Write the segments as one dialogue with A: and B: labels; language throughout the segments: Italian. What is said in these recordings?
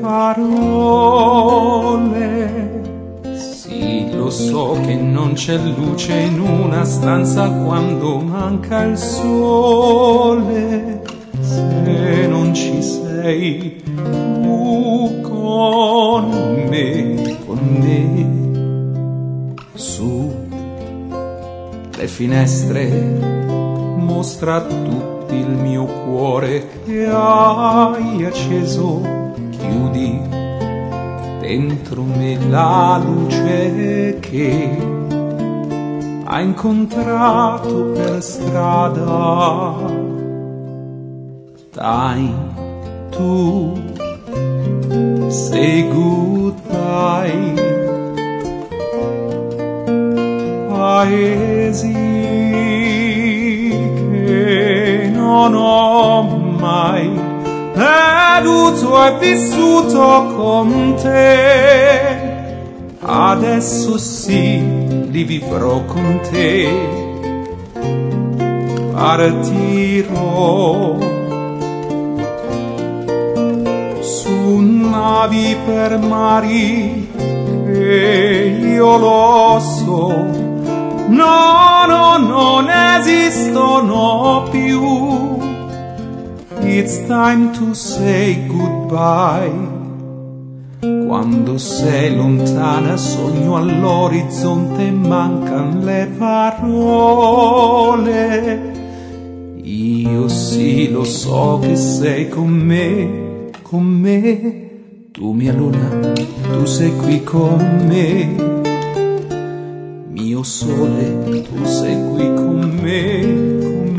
A: parole. Sì, lo so che non c'è luce in una stanza quando manca il sole. Se non ci sei tu con me, su le finestre mostra tutto il mio cuore che hai acceso, chiudi dentro me la luce che hai incontrato per strada. Time to say goodbye. Paesi che non ho mai veduto e vissuto con te, adesso sì, li vivrò con te. Partirò su navi per mari che io lo so, non esistono più. It's time to say goodbye. Quando sei lontana sogno all'orizzonte, mancan le parole. Io sì lo so che sei con me. Tu mia luna, tu sei qui con me. Mio sole, tu sei qui con me.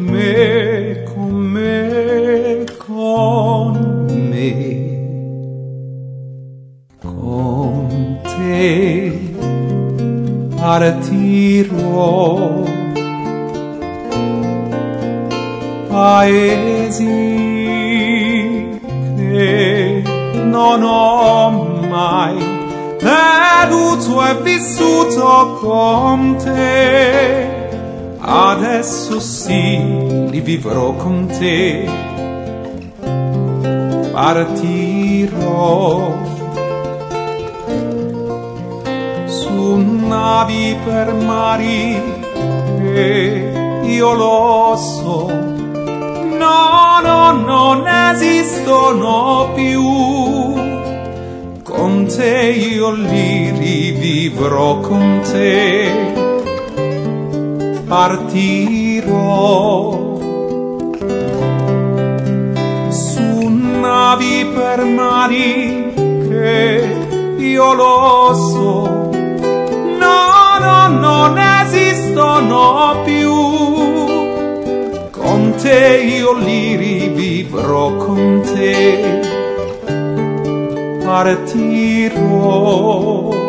A: Con te partirò, paesi che non ho mai veduto e vissuto con te, adesso sì, li vivrò con te. Partirò su navi per mari che io lo so, non esistono più. Con te io li rivivrò con te. Partirò su navi per mari che io lo so, non esistono più. Con te io li rivivrò con te. Partirò